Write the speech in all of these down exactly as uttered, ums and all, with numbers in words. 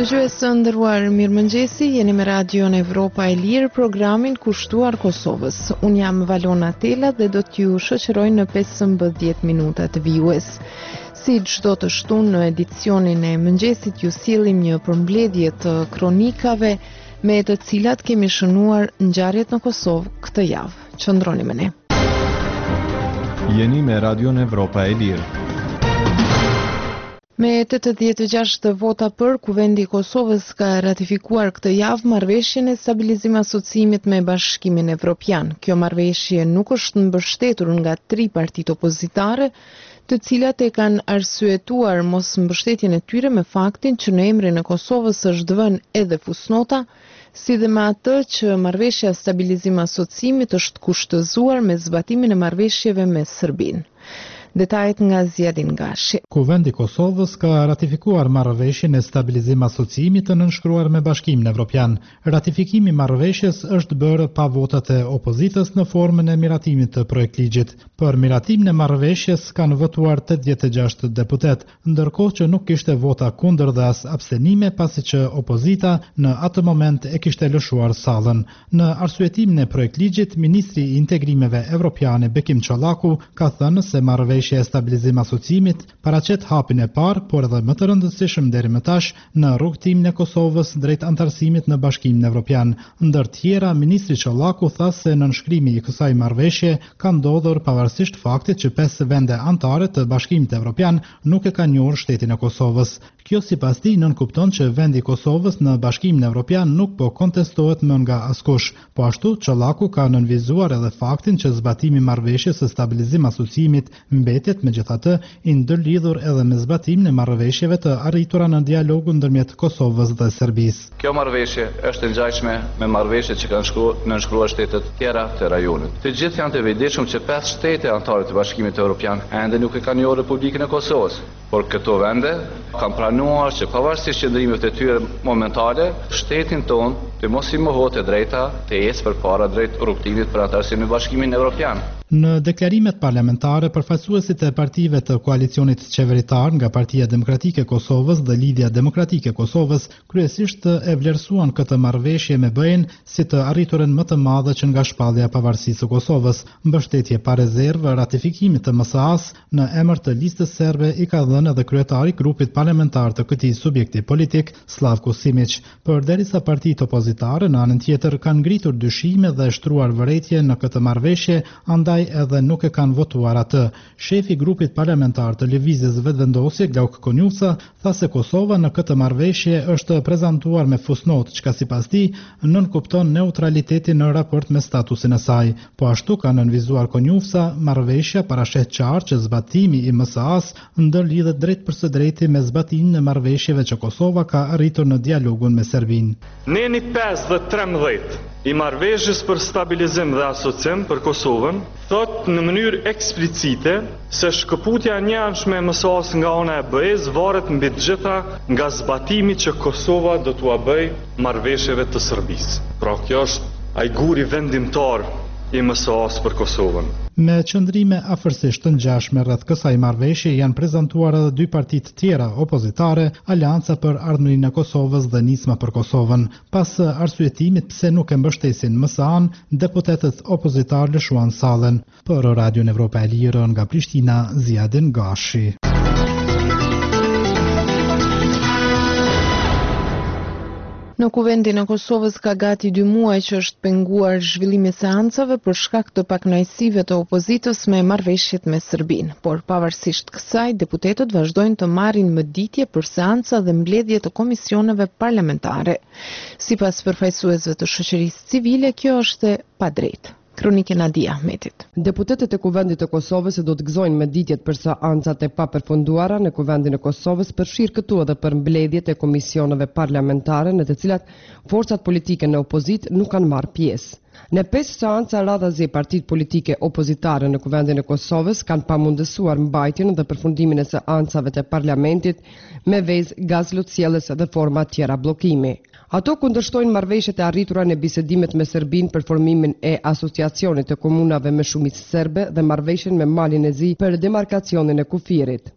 Dëgjues të nderuar, mirëmëngjesi, jeni me Radion Evropa e Lirë, programin kushtuar Kosovës. Unë jam Valona Tela dhe do t'ju shoqëroj në pesëmbëdhjetë minuta të vijues. Si çdo të shtunë në edicionin e mëngjesit ju sillim një përmbledhje të kronikave me të cilat kemi shënuar ngjarjet në Kosovë këtë javë. Qëndroni me ne. Jeni me Radion Evropa e Lirë. Me tetëdhjetë e gjashtë vota për, Kuvendi i Kosovës ka ratifikuar këtë javë marrëveshjen e stabilizim asociimit me Bashkimin Evropian. Kjo marrëveshje nuk është mbështetur nga tri partitë opozitare, të cilat e kanë arsyetuar mos mbështetjen e tyre me faktin që në emrin e Kosovës është vënë edhe fusnota, si dhe me atë që marrëveshja stabilizim asociimit është kushtëzuar me zbatimin e marrëveshjeve me Serbinë. Detajet nga Zjadin Gashi. Kuvendi i Kosovës ka ratifikuar marrëveshjen e stabilizim asociimit të nënshkruar me Bashkimin Evropian. Ratifikimi i marrëveshjes është bërë pa votat e opozitës në formën e miratimit të projektligjit. Për miratimin e marrëveshjes kanë votuar tetëdhjetë e gjashtë deputet, ndërkohë që nuk kishte vota kundër dhe as abstenime, pasi që opozita në atë moment e kishte lëshuar sallën. Në arsyetimin e projektligjit, ministri i integrimeve evropiane Bekim Çollaku ka thënë se marrëveshja e stabilizim asociimit paraqet hapin e parë, por edhe më të rëndësishëm deri më tash në rrugtimin e Kosovës drejt antarësimit në Bashkimin Evropian. Ndër tjera, ministri Çollaku tha se nënshkrimi i kësaj marrëveshje ka ndodhur pavarësisht faktit që pesë vende anëtare të Bashkimit Evropian nuk e kanë njohur shtetin e Kosovës. Kjo sipas tij nënkupton që vendi i Kosovës në Bashkimin Evropian nuk po kontestohet më nga askush. Po ashtu, Çollaku ka nënvizuar edhe faktin që zbatimi i marrëveshjes së stabilizim asociimit mbetet megjithatë i ndërlidhur edhe me zbatimin e marrëveshjeve të arritura në dialogun ndërmjet Kosovës dhe Serbisë. Kjo marrëveshje është e ngjashme me marrëveshjet që kanë shkruar nënshkruar shtetet tjera të rajonit. Të gjithë janë të vëdijshëm që pesë shtete anëtare të Bashkimit Evropian ende nuk e kanë njohur Republikën e Kosovës, por këto vende kanë pranuar që pavarësisht qëndrimeve të tyre momentale, shtetin tonë të mos i mohohet e drejta të ecë përpara drejt rrugtimit për antarësim në Bashkimin Evropian. Në deklarimet parlamentare, përfaqësuesit e partive të koalicionit qeveritar nga Partia Demokratike e Kosovës dhe Lidhja Demokratike e Kosovës kryesisht e vlerësuan këtë marrëveshje me B E-n si të arriturën më të madhe që nga shpallja e pavarësisë së Kosovës. Mbështetje pa rezervë ratifikimit të M S A-s në emër të listës serbe i ka dhënë edhe kryetari i grupit parlamentar të këtij subjekti politik, Slavko Simić. Përderisa partitë opozitare në anën tjetër kanë ngritur dyshime dhe shtruar vërejtje në këtë marrëveshje, andaj edhe nuk e kanë votuar atë. Shefi i grupit parlamentar të Lëvizjes Vetëvendosje, Glauk Konjuca, tha se Kosova në këtë marrëveshje është prezantuar me fusnotë, çka sipas tij nënkupton neutralitetin në raport me statusin e saj. Po ashtu ka nënvizuar Konjuca, marrëveshja parashet qartë që zbatimi i M S A-s ndërlidhet drejt për së drejti me zbatimin e marrëveshjeve që Kosova ka arritur në dialogun me Serbinë. Neni pesë dhe trembëdhjetë i marrëveshjes për stabilizim dhe asocim për Kosovën thot në mënyrë eksplicite se shkëputja e njanshme e M S A-s nga ana e B E-s varet mbi të gjitha nga zbatimi që Kosova do t'ua bëjë marrëveshjeve të Serbisë. Pra kjo është ai guri vendimtar i M S A-s për Kosovën. Me qëndrime afërsisht të ngjashme rreth kësaj marrëveshje janë prezantuar edhe dy partitë tjera opozitare, Alianca për Ardhmërinë e Kosovës dhe Nisma për Kosovën. Pas arsyetimit pse nuk e mbështesin M S A-n, deputetët opozitar lëshuan sallën. Për Radion Evropa e Lirë nga Prishtina, Zjadin Gashi. Në Kuvendin e Kosovës ka gati dy muaj që është penguar zhvillimi i seancave për shkak të pakënaqësive të opozitës me marrëveshjet me Serbinë, por pavarësisht kësaj, deputetët vazhdojnë të marrin mëditje për seanca dhe mbledhje të komisioneve parlamentare. Sipas përfaqësuesve të shoqërisë civile, kjo është e padrejtë. Kronike Nadia Ahmetit. Deputetët e Kuvendit të Kosovës do të gëzojnë mëditjet për seancat e papërfunduara në Kuvendin e Kosovës, përfshir këtu edhe për mbledhjet e komisioneve parlamentare në të cilat forcat politike në opozit nuk kanë marrë pjesë. Në pesë seanca radhazi partitë politike opozitare në Kuvendin e Kosovës kanë pamundësuar mbajtjen dhe përfundimin e seancave të parlamentit me vezë gazlotësielës dhe forma tjera bllokimi. Ato kundërshtojnë marrëveshjet e arritura në bisedimet me Serbinë për formimin e asociacionit të komunave me shumicë serbe dhe marrëveshjen me Malin e Zi për demarkacionin e kufirit.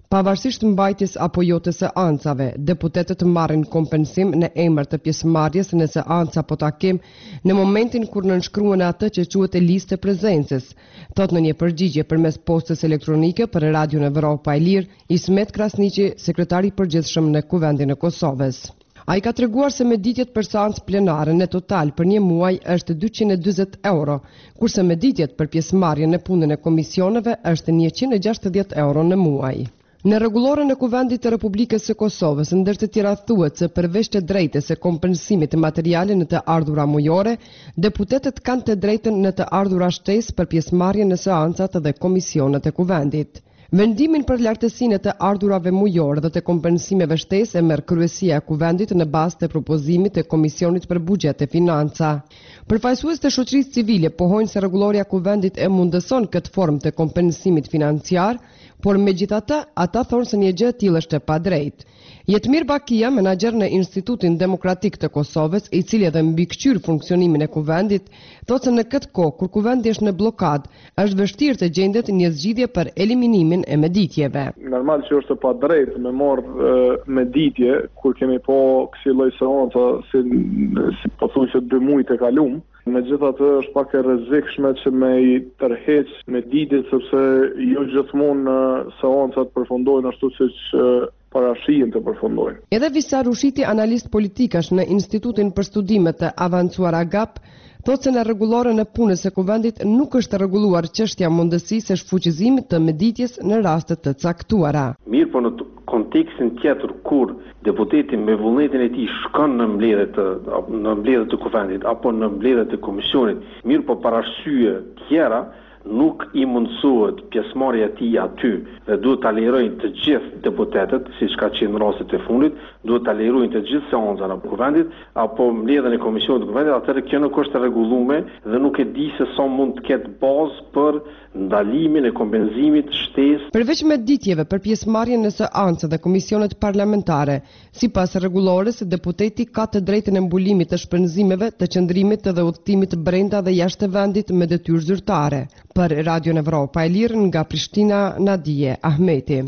Pavarësisht mbajtjes apo jo të seancave, deputetët marrin kompensim në emër të pjesëmarrjes në seanca apo takim në momentin kur nënshkruan atë që quhet listë prezencës, thot në një përgjigje përmes postës elektronike për Radion Evropa e Lirë, Ismet Krasniqi, sekretari i përgjithshëm në Kuvendin e Kosovës. A i ka treguar se meditjet për seancë plenare në total për një muaj është dyqind e dyzet euro, kurse meditjet për pjesëmarrjen në punën e komisioneve është njëqind e gjashtëdhjetë euro në muaj. Në rregulloren e Kuvendit të Republikës së Kosovës, ndër të tjera thuhet se përveç të drejtës së kompensimit të materiale në të ardhura mujore, deputetët kanë të drejtën në të ardhura shtesë për pjesëmarrjen në seancat dhe komisionet e Kuvendit. Vendimin për lartësinë e të ardhurave mujore dhe të kompensimeve shtesë e merr kryesia e Kuvendit në bazë të propozimit të Komisionit për Buxhet e Financa. Përfaqësues të shoqërisë civile pohojnë se rregulloria e Kuvendit e mundëson këtë formë të kompensimit financiar, por megjithatë ata thonë se një gjë e tillë është e padrejtë. Jetmir Bakia, menaxher në Institutin Demokratik të Kosovës, i cili edhe mbikëqyr funksionimin e Kuvendit, thotë se në këtë kohë kur Kuvendi është në blokadë, është vështirë të gjendet një zgjidhje për eliminimin e meditjeve. Normal që është e padrejtë me marrë meditje kur kemi po kësi lloj seanca si, si po thuaj se dy muaj të kaluam. Megjithatë është pak e rrezikshme që me i tërheq meditjet sepse jo gjithmonë seancat përfundojnë ashtu siç parashihen të përfundojnë. Edhe Visa Rushiti, analist politikash në Institutin për Studime të Avancuara GAP, thotë se në rregulloren e punës së Kuvendit nuk është rregulluar çështja mundësisë së shfuqizimit të meditjes në raste të caktuara. Mirë, po në kontekstin tjetër kur deputeti me vullnetin e tij shkon në mbledhje të në mbledhje të Kuvendit apo në mbledhje të komisionit, mirë, po parashye tjera nuk i mundësohet pjesëmarrja e tij aty dhe duhet ta lejojnë të gjithë deputetët, siç ka qenë në rastet e fundit, duhet ta lejojnë të gjithë seancat në Kuvendit apo mbledhjen e komisionit të Kuvendit, atëherë kjo nuk është e rregulluar dhe nuk e di se sa mund të ketë bazë për ndalimin e kompensimit shtesë. Përveç meditjeve për pjesëmarrjen në seancë dhe komisionet parlamentare, sipas rregullores, deputeti ka të drejtën e mbulimit të shpenzimeve, të qëndrimit dhe udhëtimit brenda dhe jashtë vendit me detyrë zyrtare. Për Radion Evropa e Lirë, nga Prishtina, Nadije Ahmeti.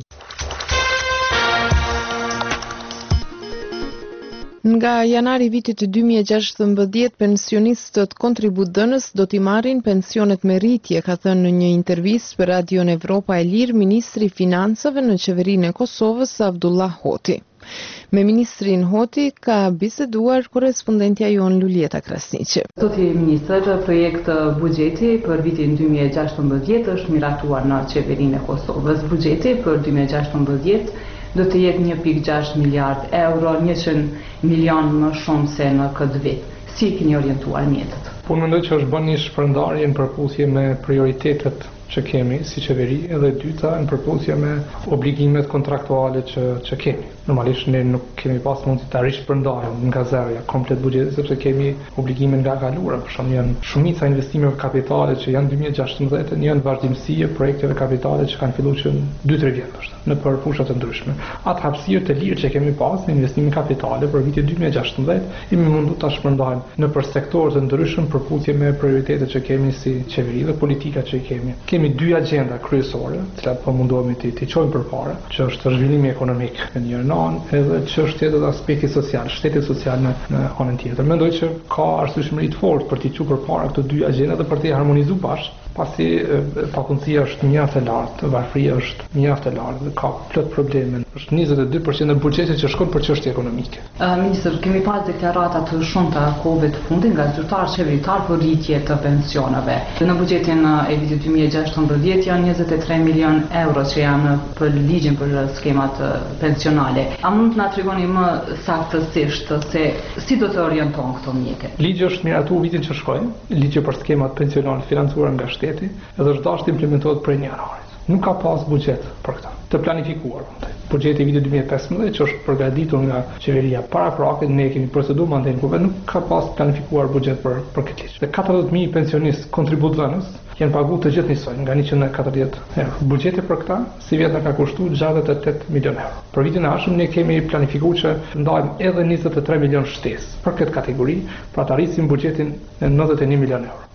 Nga janari vitit dy mijë e gjashtëmbëdhjetë, pensionistët kontributdhënës do t'i marrin pensionet me rritje, ka thënë në një intervistë për Radion Evropa e Lirë Ministri i Financave në qeverinë e Kosovës, Abdullah Hoti. Me Ministrin Hoti ka biseduar korespondentja jon Lulieta Krasniqi. Zoti Ministër, projekt buxheti për vitin dy mijë e gjashtëmbëdhjetë është miratuar në qeverinë e Kosovës. Buxheti për dy mijë e gjashtëmbëdhjetë do të jetë një pikë gjashtë miliard euro, njëqind milion më shumë se në këtë vit. Si keni orientuar mjetet? Po mendoj që është bën një shpërndarje në përputhje me prioritetet që kemi si qeveri, edhe dyta në përputhje me obligimet kontraktuale që, që kemi. Normalisht ne nuk kemi pas mundësi ta rishpërndajmë nga zero komplet buxhetin sepse kemi obligime nga kaluara, për shembull janë shumica e investimeve kapitale që janë dy mijë e gjashtëmbëdhjetë, janë vazhdimësi e projekteve kapitale që kanë filluar që dy tre vjet është në për fusha të ndryshme. Atë hapësirë të lirë që kemi pas në investime kapitale për vitin dy mijë e gjashtëmbëdhjetë, jemi mundu ta shpërndajmë në për sektorë të ndryshëm përputhje me prioritetet që kemi si qeveri dhe politikat që kemi. Kemi dy agjenda kryesore, të cilat po mundohemi të të çojmë përpara, që është zhvillimi ekonomik në një anë edhe çështjet e aspektit social, shtetit social në, në anën tjetër. Mendoj që ka arsyeshmëri të fortë për të çuar përpara këto dy agjenda dhe për të harmonizuar bashkë, pasi pakundësia është mjaft e lartë, varfëria është mjaft e lartë dhe ka plot probleme. Është njëzet e dy përqind e buxhetit që shkon për çështje ekonomike. Uh, Ministër, kemi pas deklarata të shumta kohëve të fundit nga zyrtarë qeveritar për rritje të pensioneve. Në buxhetin e vitit dy mijë e gjashtëmbëdhjetë janë njëzet e tre milion euro që janë për ligjin për skemat pensionale. A mund të na tregoni më saktësisht se si do të orienton këto mjeke? Ligji është miratuar vitin që shkoi, ligji për skemat pensionale financuar nga shteti, edhe është dashur të implementohet prej një janarit. Nuk ka pas buxhet për këtë, të planifikuar. Buxheti i vitit dy mijë e pesëmbëdhjetë që është përgatitur nga qeveria para prakit, ne kemi proceduar mandej ku nuk ka pas planifikuar buxhet për për këtë ligj. Dhe katërdhjetë mijë pensionistë kontributdhënës janë paguar të gjithë njësoj, nga njëqind e katërdhjetë euro. Buxheti për këtë si vjet na ka kushtuar gjashtëdhjetë e tetë milion euro. Për vitin e ardhshëm ne kemi planifikuar që ndajmë edhe njëzet e tre milion shtesë për këtë kategori, pra të arrisim buxhetin në nëntëdhjetë e një milion euro.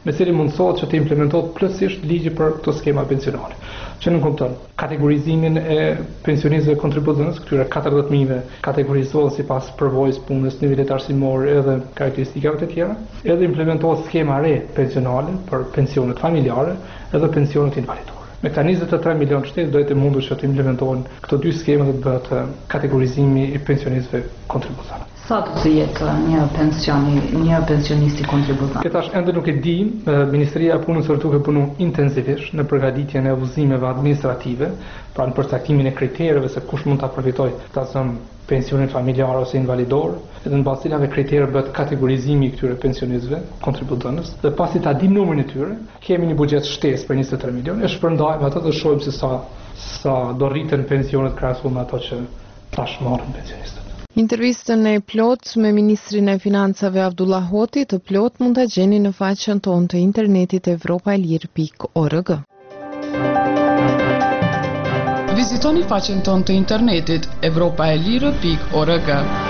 me cili mundësohet që të implementohet plotësisht ligji për këto skema pensionale. Që nuk kupton kategorizimin e pensionistëve kontribucionës, këtyre katërdhjetë mijëve kategorizohen sipas përvojës punës, nivelit arsimor edhe karakteristikave të tjera, edhe implementohet skema re pensionale për pensionet familjare edhe pensionet invalidore. Me këta njëzet e tre milion shtetë do jetë mundur që të implementohen këto dy skema dhe të bëhet kategorizimi i pensionistëve kontribucionës. Sa do të jetë një pensioni, një pensionisti kontributant? Këtash ende nuk e di, Ministria e Punës së duke punu intensivisht në përgatitjen e udhëzimeve administrative, pra në përcaktimin e kriterëve se kush mund ta përfitojë ta zëm pensionin familjar ose invalidor, edhe në bazë cilave kritere bëhet kategorizimi i këtyre pensionistëve kontributanës, dhe pasi ta dim numrin e tyre, kemi një buxhet shtesë për njëzet e tre milion, e shpërndajmë ato dhe shohim se sa sa do rriten pensionet krahasuar me ato që tash marrin pensionistët. Intervistën e plot me Ministrin e Financave Abdullah Hoti të plot mund ta gjeni në faqen tonë të internetit evropaelir pikë org. Vizitoni faqen tonë të internetit evropaelir pikë org.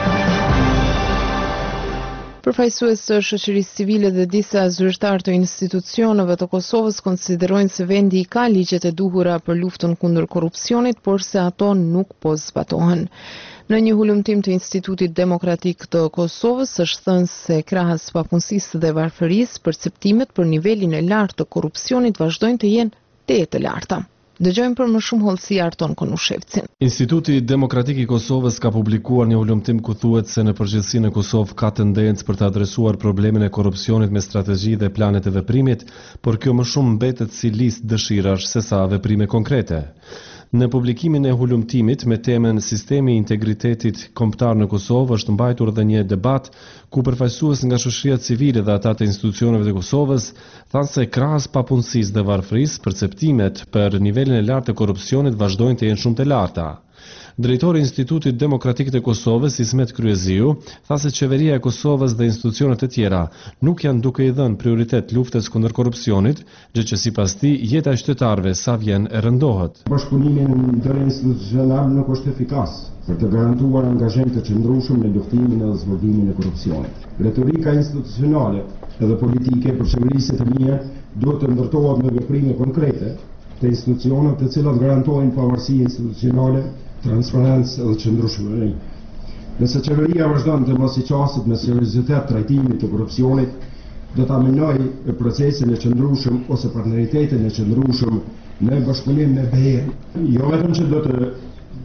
Përfaqësues të shoqërisë civile dhe disa zyrtar të institucioneve të Kosovës konsiderojnë se vendi i ka ligjet e duhura për luftën kundër korrupsionit, por se ato nuk po zbatohen. Në një hulumtim të Institutit Demokratik të Kosovës është thënë se krahas papunësisë dhe varfërisë, perceptimet për nivelin e lartë të korrupsionit vazhdojnë të jenë te të larta. Dëgjojmë për më shumë hollësi Arton Konushevcin. Instituti Demokratik i Kosovës ka publikuar një hulumtim ku thuhet se në përgjithësi në Kosovë ka tendencë për të adresuar problemin e korrupsionit me strategji dhe planet e veprimit, por kjo më shumë mbetet si listë dëshirash sesa veprime konkrete. Në publikimin e hulumtimit me temën Sistemi i Integritetit Kombëtar në Kosovë është mbajtur edhe një debat ku përfaqësues nga shoqëria civile dhe ata të institucioneve të Kosovës thanë se krahas papunësisë dhe varfërisë, perceptimet për nivelin e lartë të korrupsionit vazhdojnë të jenë shumë të larta. Drejtori i Institutit Demokratik të Kosovës, Ismet Kryeziu, tha se qeveria e Kosovës dhe institucionet e tjera nuk janë duke i dhënë prioritet luftës kundër korrupsionit, gjë që sipas tij jeta e qytetarëve sa vjen e rëndohet. Bashkëpunimi interinstitucional nuk është efikas për të garantuar angazhim të qëndrueshëm në luftimin dhe zbërdimin e korrupsionit. Retorika institucionale edhe politike për qeverisë të mia duhet të ndërtohet me veprime konkrete të institucioneve të cilat garantojnë pavarësi institucionale, transparencë dhe qëndrueshmëri. Nëse qeveria vazhdon të mos i qaset me seriozitet trajtimit të korrupsionit, do ta minojë procesin e qëndrueshëm ose partneritetin e qëndrueshëm në bashkëpunim me B E. Jo vetëm që do të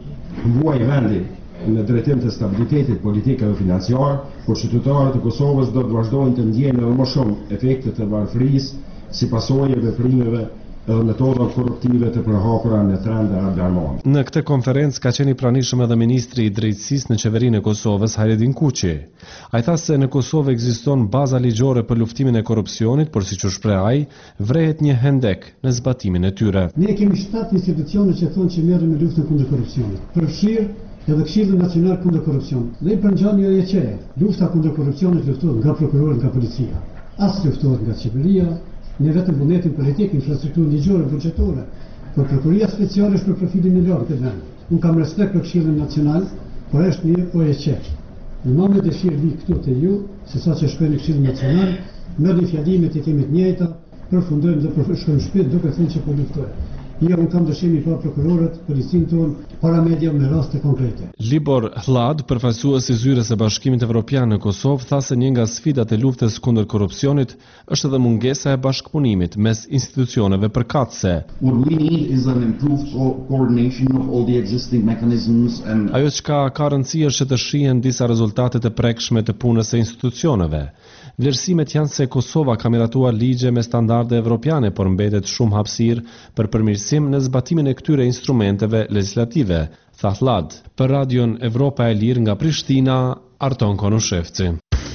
vuajë vendi në drejtim të stabilitetit politik dhe financiar, por qytetarët e Kosovës do të vazhdojnë të ndjejnë edhe më shumë efektet e varfërisë si pasojë e veprimeve edhe metoda korruptive të përhapura në trende alarmante. Në këtë konferencë ka qenë i pranishëm edhe ministri i drejtësisë në qeverinë e Kosovës, Hayredin Kuqi. Ai tha se në Kosovë ekziston baza ligjore për luftimin e korrupsionit, por siç u shpreh ai, vrehet një hendek në zbatimin e tyre. Ne kemi shtatë institucione që thonë që merren me luftën kundër korrupsionit. Përfshirë edhe Këshilli Nacional kundër korrupsionit. Dhe i përngjan një E Q E. Lufta kundër korrupsionit luftohet nga prokurorët, nga policia. As luftohet nga qeveria, në vetëm vullnetin politik, infrastrukturën ligjore, buxhetore, por prokuria speciale është për profilin e lartë të vendit. Unë kam respekt për Këshillin Nacional, por është një O E Q. Në më dëshirë vi këtu të ju, se sa që shkojnë në Këshillin Nacional, merrni fjalimet e kemi të njëjta, përfundojmë dhe përshkojmë shpejt duke thënë që po luftojmë. Jo, unë kam dëshirë pa prokurorët, policinë tonë, para media me raste konkrete. Libor Hlad, përfaqësues i zyrës së Bashkimit Evropian në Kosovë, tha se një nga sfidat e luftës kundër korrupsionit është edhe mungesa e bashkëpunimit mes institucioneve përkatëse. What we need is an improved coordination of all the existing mechanisms and Ajo çka ka rëndësi është që të shihen disa rezultate të prekshme të punës së institucioneve. Vlerësimet janë se Kosova ka miratuar ligje me standarde evropiane, por mbetet shumë hapësirë për përmirësim në zbatimin e këtyre instrumenteve legislative, tha Hlad. Për Radion Evropa e Lirë nga Prishtina, Arton Konushevci.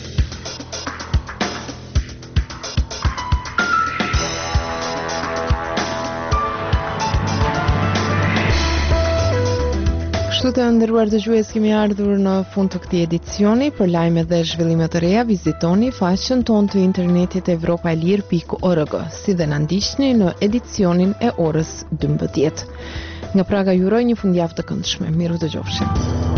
Kështu të nderuar dëgjues, kemi ardhur në fund të këtij edicioni. Për lajme dhe zhvillime të reja, vizitoni faqen tonë të internetit evropaelir pikë org, si dhe na ndiqni në edicionin e orës dymbëdhjetë. Nga Praga ju uroj një fundjavë të këndshme. Miru dëgjofshim.